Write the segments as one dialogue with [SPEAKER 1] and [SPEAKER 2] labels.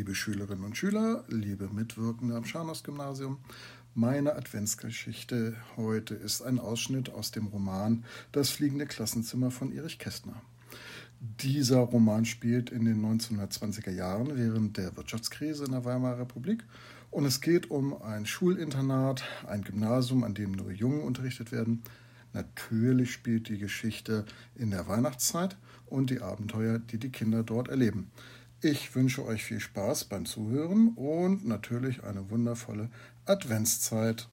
[SPEAKER 1] Liebe Schülerinnen und Schüler, liebe Mitwirkende am Scharnhorst-Gymnasium, meine Adventsgeschichte heute ist ein Ausschnitt aus dem Roman Das fliegende Klassenzimmer von Erich Kästner. Dieser Roman spielt in den 1920er Jahren während der Wirtschaftskrise in der Weimarer Republik und es geht um ein Schulinternat, ein Gymnasium, an dem nur Jungen unterrichtet werden. Natürlich spielt die Geschichte in der Weihnachtszeit und die Abenteuer, die die Kinder dort erleben. Ich wünsche euch viel Spaß beim Zuhören und natürlich eine wundervolle Adventszeit.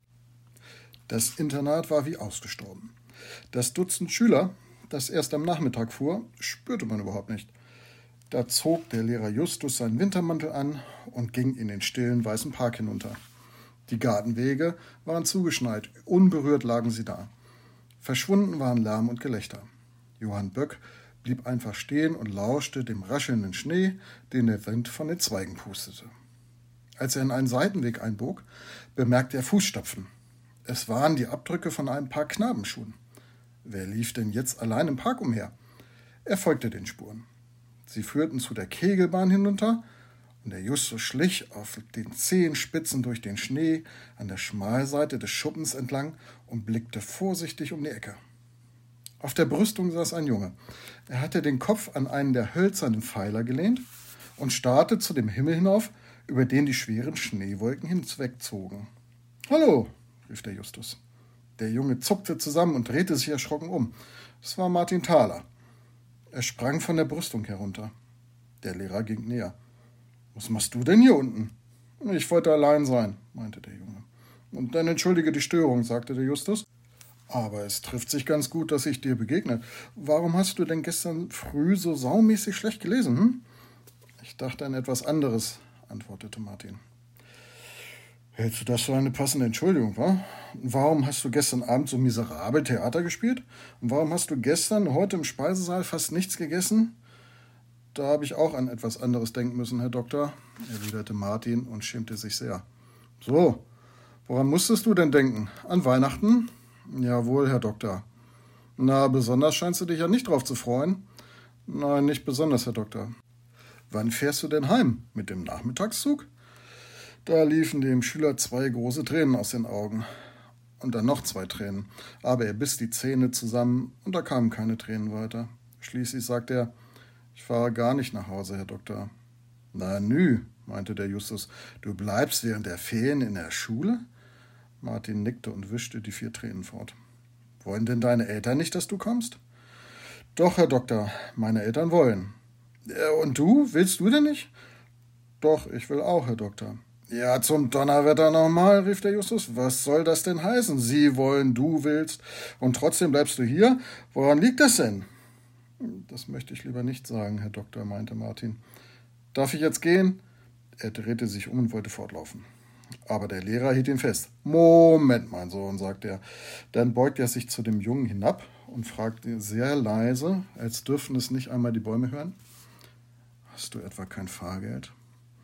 [SPEAKER 1] Das Internat war wie ausgestorben. Das Dutzend Schüler, das erst am Nachmittag fuhr, spürte man überhaupt nicht. Da zog der Lehrer Justus seinen Wintermantel an und ging in den stillen weißen Park hinunter. Die Gartenwege waren zugeschneit, unberührt lagen sie da. Verschwunden waren Lärm und Gelächter. Johann Böck blieb einfach stehen und lauschte dem raschelnden Schnee, den der Wind von den Zweigen pustete. Als er in einen Seitenweg einbog, bemerkte er Fußstapfen. Es waren die Abdrücke von ein paar Knabenschuhen. Wer lief denn jetzt allein im Park umher? Er folgte den Spuren. Sie führten zu der Kegelbahn hinunter, und der Justus schlich auf den Zehenspitzen durch den Schnee an der Schmalseite des Schuppens entlang und blickte vorsichtig um die Ecke. Auf der Brüstung saß ein Junge. Er hatte den Kopf an einen der hölzernen Pfeiler gelehnt und starrte zu dem Himmel hinauf, über den die schweren Schneewolken hinwegzogen. »Hallo«, rief der Justus. Der Junge zuckte zusammen und drehte sich erschrocken um. Es war Martin Thaler. Er sprang von der Brüstung herunter. Der Lehrer ging näher. »Was machst du denn hier unten?« »Ich wollte allein sein«, meinte der Junge. »Und dann entschuldige die Störung«, sagte der Justus. »Aber es trifft sich ganz gut, dass ich dir begegne. Warum hast du denn gestern früh so saumäßig schlecht gelesen, hm?« »Ich dachte an etwas anderes«, antwortete Martin. »Hältst du das für eine passende Entschuldigung, wa? Warum hast du gestern Abend so miserabel Theater gespielt? Und warum hast du gestern, heute im Speisesaal fast nichts gegessen?« »Da habe ich auch an etwas anderes denken müssen, Herr Doktor«, erwiderte Martin und schämte sich sehr. »So, woran musstest du denn denken? An Weihnachten?« »Jawohl, Herr Doktor.« »Na, besonders scheinst du dich ja nicht drauf zu freuen.« »Nein, nicht besonders, Herr Doktor.« »Wann fährst du denn heim? Mit dem Nachmittagszug?« Da liefen dem Schüler 2 große Tränen aus den Augen. Und dann noch 2 Tränen. Aber er biss die Zähne zusammen und da kamen keine Tränen weiter. Schließlich sagte er, »Ich fahre gar nicht nach Hause, Herr Doktor.« »Na nü«, meinte der Justus, »du bleibst während der Ferien in der Schule?« Martin nickte und wischte die 4 Tränen fort. »Wollen denn deine Eltern nicht, dass du kommst?« »Doch, Herr Doktor, meine Eltern wollen.« »Und du? Willst du denn nicht?« »Doch, ich will auch, Herr Doktor.« »Ja, zum Donnerwetter nochmal«, rief der Justus. »Was soll das denn heißen? Sie wollen, du willst, und trotzdem bleibst du hier? Woran liegt das denn?« »Das möchte ich lieber nicht sagen, Herr Doktor«, meinte Martin. »Darf ich jetzt gehen?« Er drehte sich um und wollte fortlaufen. Aber der Lehrer hielt ihn fest. »Moment, mein Sohn«, sagte er. Dann beugte er sich zu dem Jungen hinab und fragte sehr leise, als dürften es nicht einmal die Bäume hören, »Hast du etwa kein Fahrgeld?«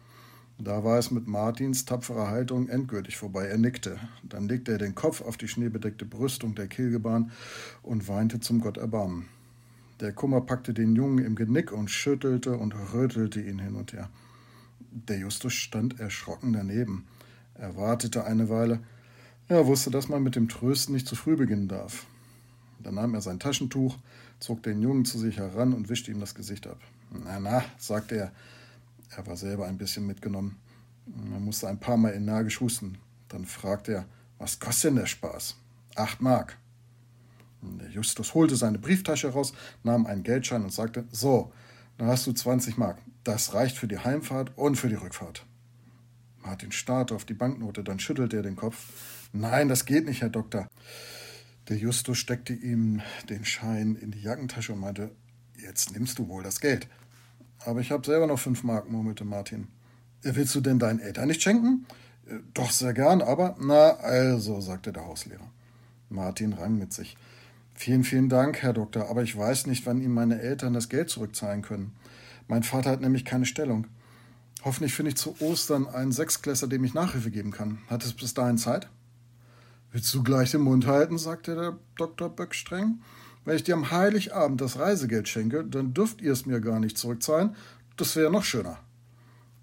[SPEAKER 1] Da war es mit Martins tapferer Haltung endgültig vorbei. Er nickte. Dann legte er den Kopf auf die schneebedeckte Brüstung der Kegelbahn und weinte zum Gott Erbarmen. Der Kummer packte den Jungen im Genick und schüttelte und rüttelte ihn hin und her. Der Justus stand erschrocken daneben. Er wartete eine Weile. Er wusste, dass man mit dem Trösten nicht zu früh beginnen darf. Dann nahm er sein Taschentuch, zog den Jungen zu sich heran und wischte ihm das Gesicht ab. »Na«, sagte er. Er war selber ein bisschen mitgenommen. Er musste ein paar Mal energisch husten. Dann fragte er, »Was kostet denn der Spaß?« »8 Mark.« Der Justus holte seine Brieftasche raus, nahm einen Geldschein und sagte, »So, da hast du 20 Mark. Das reicht für die Heimfahrt und für die Rückfahrt.« Martin starrte auf die Banknote, dann schüttelte er den Kopf. »Nein, das geht nicht, Herr Doktor.« Der Justus steckte ihm den Schein in die Jackentasche und meinte, »Jetzt nimmst du wohl das Geld.« »Aber ich habe selber noch 5 Mark«, murmelte Martin. »Willst du denn deinen Eltern nicht schenken?« »Doch, sehr gern, aber...« »Na, also«, sagte der Hauslehrer. Martin rang mit sich. »Vielen, vielen Dank, Herr Doktor, aber ich weiß nicht, wann Ihnen meine Eltern das Geld zurückzahlen können. Mein Vater hat nämlich keine Stellung. Hoffentlich finde ich zu Ostern einen Sechstklässler, dem ich Nachhilfe geben kann. Hat es bis dahin Zeit?« »Willst du gleich den Mund halten?«, sagte der Dr. Böck streng. »Wenn ich dir am Heiligabend das Reisegeld schenke, dann dürft ihr es mir gar nicht zurückzahlen. Das wäre noch schöner.«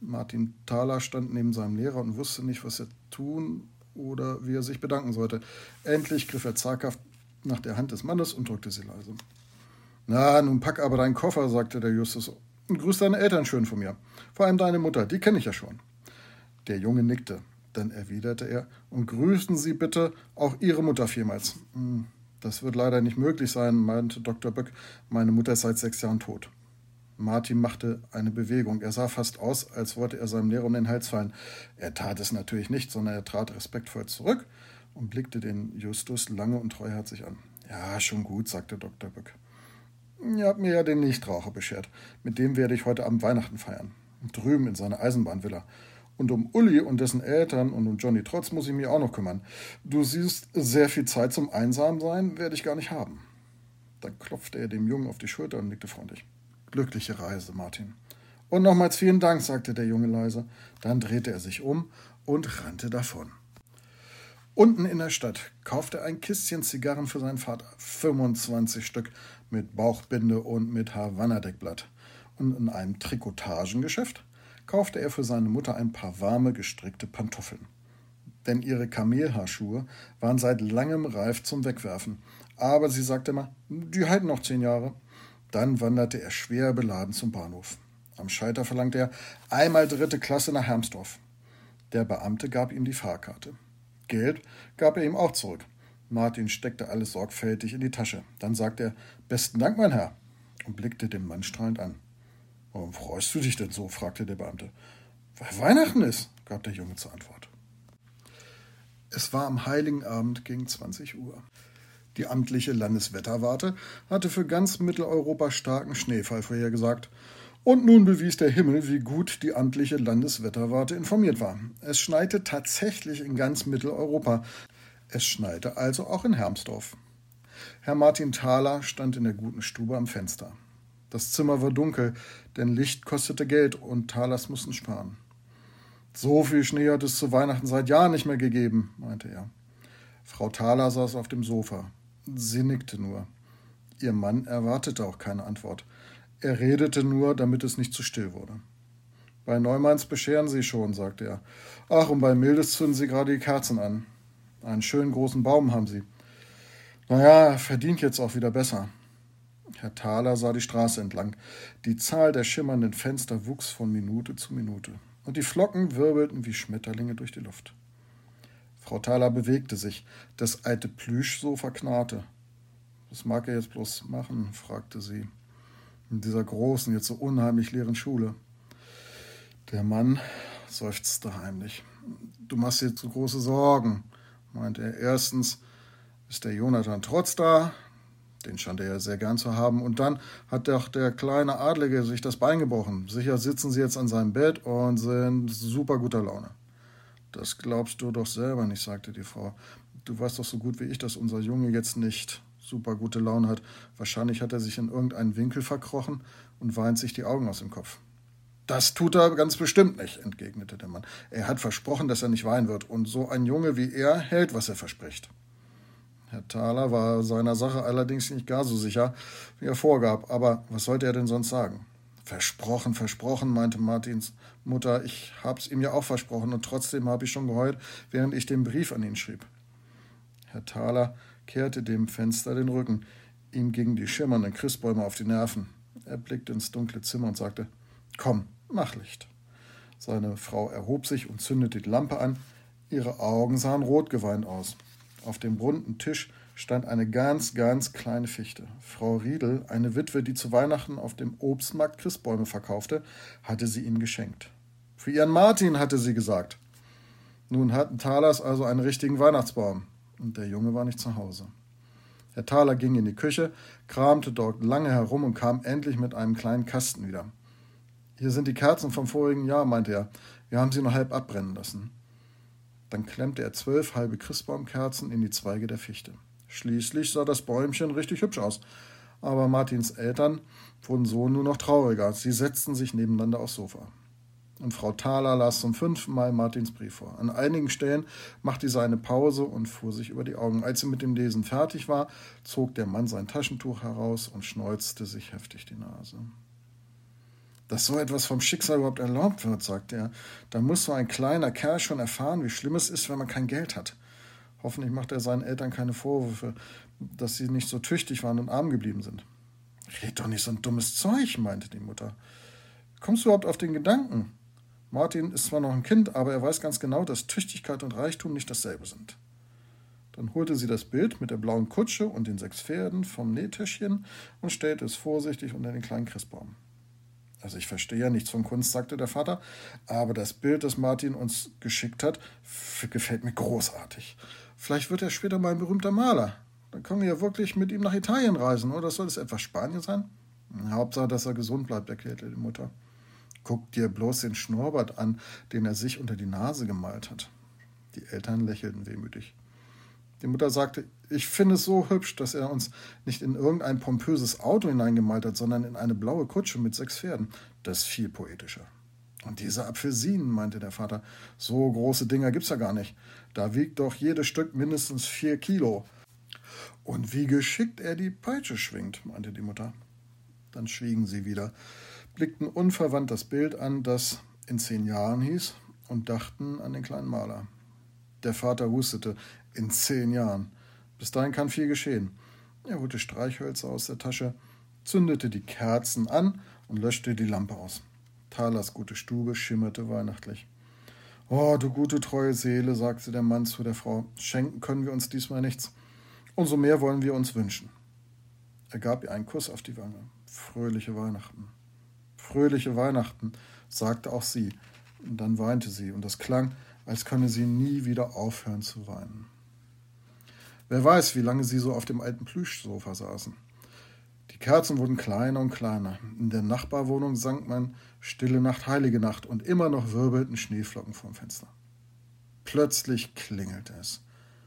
[SPEAKER 1] Martin Thaler stand neben seinem Lehrer und wusste nicht, was er tun oder wie er sich bedanken sollte. Endlich griff er zaghaft nach der Hand des Mannes und drückte sie leise. »Na, nun pack aber deinen Koffer«, sagte der Justus, »und grüß deine Eltern schön von mir. Vor allem deine Mutter, die kenne ich ja schon.« Der Junge nickte. Dann erwiderte er, »Und grüßen Sie bitte auch Ihre Mutter vielmals.« »Das wird leider nicht möglich sein«, meinte Dr. Böck. »Meine Mutter ist seit 6 Jahren tot.« Martin machte eine Bewegung. Er sah fast aus, als wollte er seinem Lehrer um den Hals fallen. Er tat es natürlich nicht, sondern er trat respektvoll zurück und blickte den Justus lange und treuherzig an. »Ja, schon gut«, sagte Dr. Böck. »Ihr habt mir ja den Nichtraucher beschert. Mit dem werde ich heute Abend Weihnachten feiern. Drüben in seiner Eisenbahnvilla. Und um Uli und dessen Eltern und um Johnny Trotz muss ich mich auch noch kümmern. Du siehst, sehr viel Zeit zum Einsamsein werde ich gar nicht haben.« Dann klopfte er dem Jungen auf die Schulter und nickte freundlich. »Glückliche Reise, Martin.« »Und nochmals vielen Dank«, sagte der Junge leise. Dann drehte er sich um und rannte davon. Unten in der Stadt kaufte er ein Kistchen Zigarren für seinen Vater, 25 Stück, mit Bauchbinde und mit Havanna-Deckblatt. Und in einem Trikotagengeschäft kaufte er für seine Mutter ein paar warme, gestrickte Pantoffeln. Denn ihre Kamelhaarschuhe waren seit langem reif zum Wegwerfen. Aber sie sagte immer, die halten noch 10 Jahre. Dann wanderte er schwer beladen zum Bahnhof. Am Schalter verlangte er einmal 3. Klasse nach Hermsdorf. Der Beamte gab ihm die Fahrkarte. Geld gab er ihm auch zurück. Martin steckte alles sorgfältig in die Tasche. Dann sagte er, »Besten Dank, mein Herr«, und blickte den Mann strahlend an. »Warum freust du dich denn so?« fragte der Beamte. »Weil Weihnachten ist«, gab der Junge zur Antwort. Es war am Heiligen Abend gegen 20 Uhr. Die amtliche Landeswetterwarte hatte für ganz Mitteleuropa starken Schneefall vorhergesagt. Und nun bewies der Himmel, wie gut die amtliche Landeswetterwarte informiert war. Es schneite tatsächlich in ganz Mitteleuropa. Es schneite also auch in Hermsdorf. Herr Martin Thaler stand in der guten Stube am Fenster. Das Zimmer war dunkel, denn Licht kostete Geld und Thalers mussten sparen. »So viel Schnee hat es zu Weihnachten seit Jahren nicht mehr gegeben«, meinte er. Frau Thaler saß auf dem Sofa. Sie nickte nur. Ihr Mann erwartete auch keine Antwort. Er redete nur, damit es nicht zu still wurde. »Bei Neumanns bescheren Sie schon«, sagte er. »Ach, und bei Mildes zünden Sie gerade die Kerzen an. Einen schönen großen Baum haben Sie. Naja, verdient jetzt auch wieder besser.« Herr Thaler sah die Straße entlang. Die Zahl der schimmernden Fenster wuchs von Minute zu Minute. Und die Flocken wirbelten wie Schmetterlinge durch die Luft. Frau Thaler bewegte sich. Das alte Plüschsofa knarrte. »Was mag er jetzt bloß machen?« fragte sie. »In dieser großen, jetzt so unheimlich leeren Schule.« Der Mann seufzte heimlich. »Du machst dir zu große Sorgen«, meinte er. »Erstens ist der Jonathan Trotz da, den scheint er ja sehr gern zu haben, und dann hat doch der kleine Adlige sich das Bein gebrochen. Sicher sitzen sie jetzt an seinem Bett und sind super guter Laune.« »Das glaubst du doch selber nicht«, sagte die Frau. »Du weißt doch so gut wie ich, dass unser Junge jetzt nicht super gute Laune hat. Wahrscheinlich hat er sich in irgendeinen Winkel verkrochen und weint sich die Augen aus dem Kopf.« »Das tut er ganz bestimmt nicht«, entgegnete der Mann. »Er hat versprochen, dass er nicht weinen wird, und so ein Junge wie er hält, was er verspricht.« Herr Thaler war seiner Sache allerdings nicht gar so sicher, wie er vorgab. Aber was sollte er denn sonst sagen? »Versprochen, versprochen«, meinte Martins Mutter. »Ich hab's ihm ja auch versprochen, und trotzdem habe ich schon geheult, während ich den Brief an ihn schrieb.« Herr Thaler kehrte dem Fenster den Rücken. Ihm gingen die schimmernden Christbäume auf die Nerven. Er blickte ins dunkle Zimmer und sagte, »Komm, mach Licht.« Seine Frau erhob sich und zündete die Lampe an. Ihre Augen sahen rotgeweint aus. Auf dem runden Tisch stand eine ganz, ganz kleine Fichte. Frau Riedel, eine Witwe, die zu Weihnachten auf dem Obstmarkt Christbäume verkaufte, hatte sie ihm geschenkt. Für ihren Martin, hatte sie gesagt. Nun hatten Thalers also einen richtigen Weihnachtsbaum. Und der Junge war nicht zu Hause. Herr Thaler ging in die Küche, kramte dort lange herum und kam endlich mit einem kleinen Kasten wieder. »Hier sind die Kerzen vom vorigen Jahr«, meinte er. »Wir haben sie nur halb abbrennen lassen.« Dann klemmte er 12 halbe Christbaumkerzen in die Zweige der Fichte. Schließlich sah das Bäumchen richtig hübsch aus. Aber Martins Eltern wurden so nur noch trauriger. Sie setzten sich nebeneinander aufs Sofa. Und Frau Thaler las zum 5. Mal Martins Brief vor. An einigen Stellen machte sie eine Pause und fuhr sich über die Augen. Als sie mit dem Lesen fertig war, zog der Mann sein Taschentuch heraus und schneuzte sich heftig die Nase. Dass so etwas vom Schicksal überhaupt erlaubt wird, sagte er. Da muss so ein kleiner Kerl schon erfahren, wie schlimm es ist, wenn man kein Geld hat. Hoffentlich macht er seinen Eltern keine Vorwürfe, dass sie nicht so tüchtig waren und arm geblieben sind. Red doch nicht so ein dummes Zeug, meinte die Mutter. Kommst du überhaupt auf den Gedanken? Martin ist zwar noch ein Kind, aber er weiß ganz genau, dass Tüchtigkeit und Reichtum nicht dasselbe sind. Dann holte sie das Bild mit der blauen Kutsche und den 6 Pferden vom Nähtischchen und stellte es vorsichtig unter den kleinen Christbaum. Also ich verstehe ja nichts von Kunst, sagte der Vater, aber das Bild, das Martin uns geschickt hat, gefällt mir großartig. Vielleicht wird er später mal ein berühmter Maler. Dann können wir ja wirklich mit ihm nach Italien reisen, oder soll es etwa Spanien sein? Hauptsache, dass er gesund bleibt, erklärte die Mutter. Guck dir bloß den Schnurrbart an, den er sich unter die Nase gemalt hat. Die Eltern lächelten wehmütig. Die Mutter sagte, ich finde es so hübsch, dass er uns nicht in irgendein pompöses Auto hineingemalt hat, sondern in eine blaue Kutsche mit 6 Pferden. Das ist viel poetischer. Und diese Apfelsinen, meinte der Vater, so große Dinger gibt's ja gar nicht. Da wiegt doch jedes Stück mindestens 4 Kilo. Und wie geschickt er die Peitsche schwingt, meinte die Mutter. Dann schwiegen sie wieder, blickten unverwandt das Bild an, das in 10 Jahren hieß, und dachten an den kleinen Maler. Der Vater hustete, in 10 Jahren. Bis dahin kann viel geschehen. Er holte Streichhölzer aus der Tasche, zündete die Kerzen an und löschte die Lampe aus. Thalers gute Stube schimmerte weihnachtlich. »Oh, du gute, treue Seele«, sagte der Mann zu der Frau, »schenken können wir uns diesmal nichts. Umso mehr wollen wir uns wünschen.« Er gab ihr einen Kuss auf die Wange. »Fröhliche Weihnachten.« »Fröhliche Weihnachten«, sagte auch sie. Und dann weinte sie, und es klang, als könne sie nie wieder aufhören zu weinen. Wer weiß, wie lange sie so auf dem alten Plüschsofa saßen. Die Kerzen wurden kleiner und kleiner. In der Nachbarwohnung sang man »Stille Nacht, heilige Nacht« und immer noch wirbelten Schneeflocken vorm Fenster. Plötzlich klingelte es.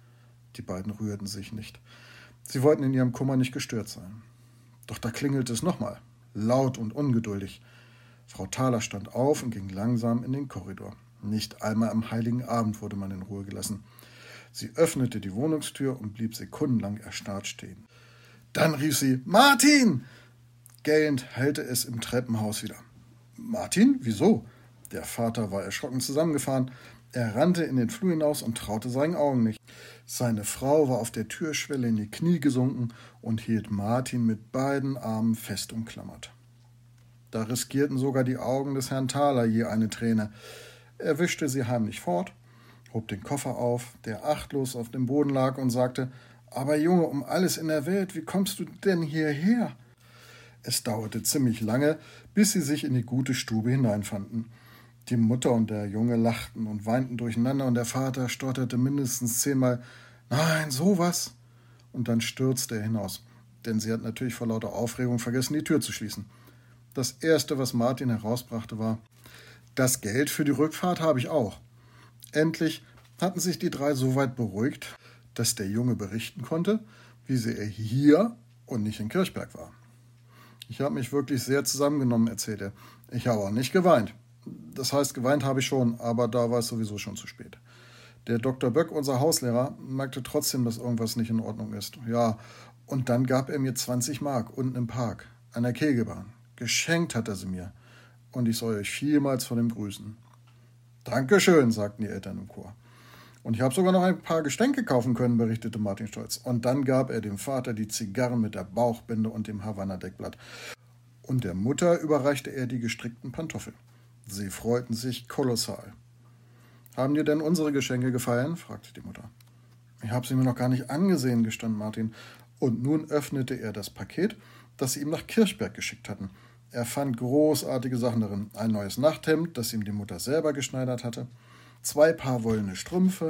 [SPEAKER 1] Die beiden rührten sich nicht. Sie wollten in ihrem Kummer nicht gestört sein. Doch da klingelte es nochmal, laut und ungeduldig. Frau Thaler stand auf und ging langsam in den Korridor. Nicht einmal am Heiligen Abend wurde man in Ruhe gelassen. Sie öffnete die Wohnungstür und blieb sekundenlang erstarrt stehen. Dann rief sie, »Martin!« Gellend hallte es im Treppenhaus wieder. »Martin? Wieso?« Der Vater war erschrocken zusammengefahren. Er rannte in den Flur hinaus und traute seinen Augen nicht. Seine Frau war auf der Türschwelle in die Knie gesunken und hielt Martin mit beiden Armen fest umklammert. Da riskierten sogar die Augen des Herrn Thaler je eine Träne. Er wischte sie heimlich fort, hob den Koffer auf, der achtlos auf dem Boden lag, und sagte, »Aber Junge, um alles in der Welt, wie kommst du denn hierher?« Es dauerte ziemlich lange, bis sie sich in die gute Stube hineinfanden. Die Mutter und der Junge lachten und weinten durcheinander, und der Vater stotterte mindestens 10-mal, »Nein, sowas!« Und dann stürzte er hinaus, denn sie hat natürlich vor lauter Aufregung vergessen, die Tür zu schließen. Das Erste, was Martin herausbrachte, war, »Das Geld für die Rückfahrt habe ich auch.« Endlich hatten sich die 3 so weit beruhigt, dass der Junge berichten konnte, wie sehr er hier und nicht in Kirchberg war. »Ich habe mich wirklich sehr zusammengenommen«, erzählt er. »Ich habe auch nicht geweint. Das heißt, geweint habe ich schon, aber da war es sowieso schon zu spät. Der Dr. Böck, unser Hauslehrer, merkte trotzdem, dass irgendwas nicht in Ordnung ist. Ja, und dann gab er mir 20 Mark unten im Park, an der Kegelbahn. Geschenkt hat er sie mir. Und ich soll euch vielmals von ihm grüßen.« »Dankeschön«, sagten die Eltern im Chor. »Und ich habe sogar noch ein paar Geschenke kaufen können«, berichtete Martin stolz. Und dann gab er dem Vater die Zigarren mit der Bauchbinde und dem Havanna-Deckblatt. Und der Mutter überreichte er die gestrickten Pantoffeln. Sie freuten sich kolossal. »Haben dir denn unsere Geschenke gefallen?« fragte die Mutter. »Ich habe sie mir noch gar nicht angesehen«, gestand Martin. Und nun öffnete er das Paket, das sie ihm nach Kirchberg geschickt hatten. Er fand großartige Sachen darin. Ein neues Nachthemd, das ihm die Mutter selber geschneidert hatte, 2 Paar wollene Strümpfe,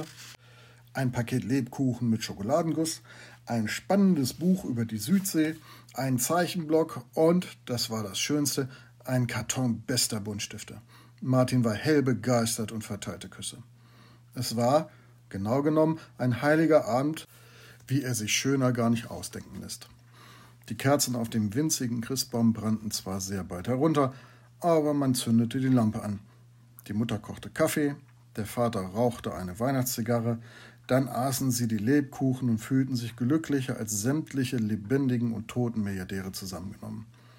[SPEAKER 1] ein Paket Lebkuchen mit Schokoladenguss, ein spannendes Buch über die Südsee, einen Zeichenblock und, das war das Schönste, ein Karton bester Buntstifte. Martin war hell begeistert und verteilte Küsse. Es war, genau genommen, ein heiliger Abend, wie er sich schöner gar nicht ausdenken lässt. Die Kerzen auf dem winzigen Christbaum brannten zwar sehr bald herunter, aber man zündete die Lampe an. Die Mutter kochte Kaffee, der Vater rauchte eine Weihnachtszigarre, dann aßen sie die Lebkuchen und fühlten sich glücklicher als sämtliche lebendigen und toten Milliardäre zusammengenommen.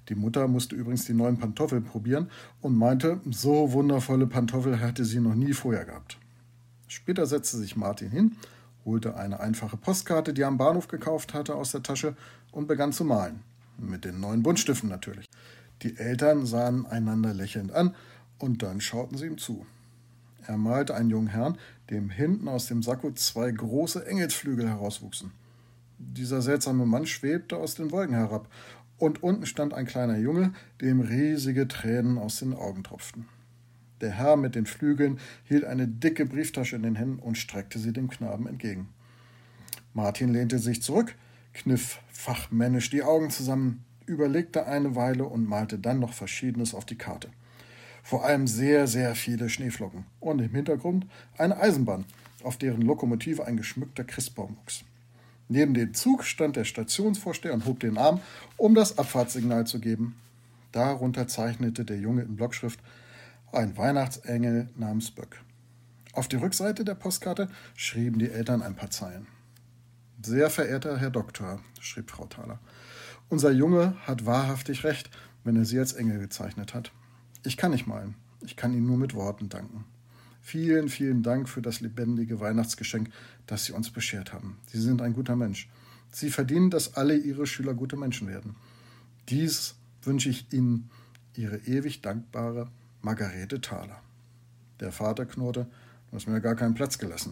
[SPEAKER 1] Die Mutter musste übrigens die neuen Pantoffeln probieren und meinte, so wundervolle Pantoffeln hatte sie noch nie vorher gehabt. Später setzte sich Martin hin, holte eine einfache Postkarte, die er am Bahnhof gekauft hatte, aus der Tasche und begann zu malen. Mit den neuen Buntstiften natürlich. Die Eltern sahen einander lächelnd an und dann schauten sie ihm zu. Er malte einen jungen Herrn, dem hinten aus dem Sakko 2 große Engelsflügel herauswuchsen. Dieser seltsame Mann schwebte aus den Wolken herab und unten stand ein kleiner Junge, dem riesige Tränen aus den Augen tropften. Der Herr mit den Flügeln hielt eine dicke Brieftasche in den Händen und streckte sie dem Knaben entgegen. Martin lehnte sich zurück, kniff fachmännisch die Augen zusammen, überlegte eine Weile und malte dann noch Verschiedenes auf die Karte. Vor allem sehr, sehr viele Schneeflocken und im Hintergrund eine Eisenbahn, auf deren Lokomotive ein geschmückter Christbaum wuchs. Neben dem Zug stand der Stationsvorsteher und hob den Arm, um das Abfahrtssignal zu geben. Darunter zeichnete der Junge in Blockschrift ein Weihnachtsengel namens Böck. Auf die Rückseite der Postkarte schrieben die Eltern ein paar Zeilen. »Sehr verehrter Herr Doktor«, schrieb Frau Thaler, »unser Junge hat wahrhaftig recht, wenn er Sie als Engel gezeichnet hat. Ich kann nicht malen, ich kann Ihnen nur mit Worten danken. Vielen, vielen Dank für das lebendige Weihnachtsgeschenk, das Sie uns beschert haben. Sie sind ein guter Mensch. Sie verdienen, dass alle Ihre Schüler gute Menschen werden. Dies wünsche ich Ihnen, Ihre ewig dankbare Margarete Thaler.« Der Vater knurrte, du hast mir gar keinen Platz gelassen.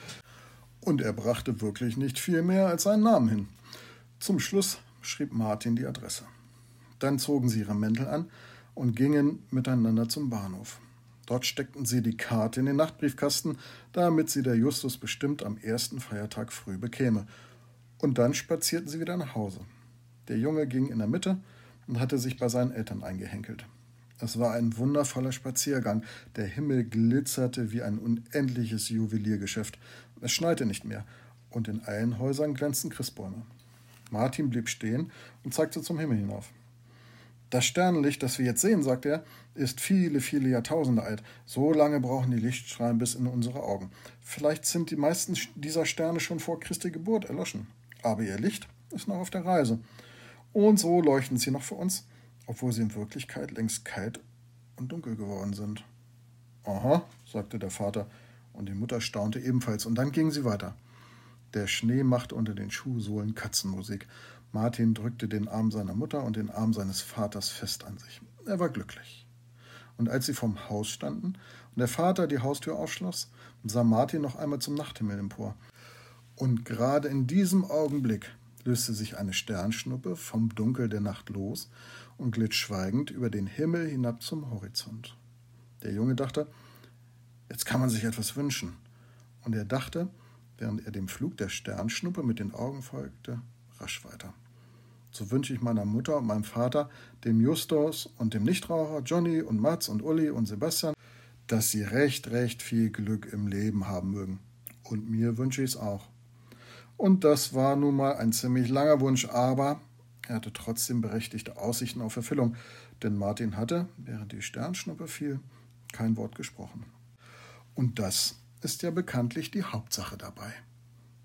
[SPEAKER 1] Und er brachte wirklich nicht viel mehr als seinen Namen hin. Zum Schluss schrieb Martin die Adresse. Dann zogen sie ihre Mäntel an und gingen miteinander zum Bahnhof. Dort steckten sie die Karte in den Nachtbriefkasten, damit sie der Justus bestimmt am ersten Feiertag früh bekäme. Und dann spazierten sie wieder nach Hause. Der Junge ging in der Mitte und hatte sich bei seinen Eltern eingehenkelt. Es war ein wundervoller Spaziergang. Der Himmel glitzerte wie ein unendliches Juweliergeschäft. Es schneite nicht mehr und in allen Häusern glänzten Christbäume. Martin blieb stehen und zeigte zum Himmel hinauf. Das Sternenlicht, das wir jetzt sehen, sagte er, ist viele, viele Jahrtausende alt. So lange brauchen die Lichtstrahlen bis in unsere Augen. Vielleicht sind die meisten dieser Sterne schon vor Christi Geburt erloschen. Aber ihr Licht ist noch auf der Reise. Und so leuchten sie noch für uns, obwohl sie in Wirklichkeit längst kalt und dunkel geworden sind. Aha, sagte der Vater, und die Mutter staunte ebenfalls, und dann gingen sie weiter. Der Schnee machte unter den Schuhsohlen Katzenmusik. Martin drückte den Arm seiner Mutter und den Arm seines Vaters fest an sich. Er war glücklich. Und als sie vorm Haus standen und der Vater die Haustür aufschloss, sah Martin noch einmal zum Nachthimmel empor. Und gerade in diesem Augenblick löste sich eine Sternschnuppe vom Dunkel der Nacht los und glitt schweigend über den Himmel hinab zum Horizont. Der Junge dachte, jetzt kann man sich etwas wünschen. Und er dachte, während er dem Flug der Sternschnuppe mit den Augen folgte, rasch weiter. So wünsche ich meiner Mutter und meinem Vater, dem Justus und dem Nichtraucher, Johnny und Mats und Uli und Sebastian, dass sie recht viel Glück im Leben haben mögen. Und mir wünsche ich es auch. Und das war nun mal ein ziemlich langer Wunsch, aber er hatte trotzdem berechtigte Aussichten auf Erfüllung, denn Martin hatte, während die Sternschnuppe fiel, kein Wort gesprochen. Und das ist ja bekanntlich die Hauptsache dabei.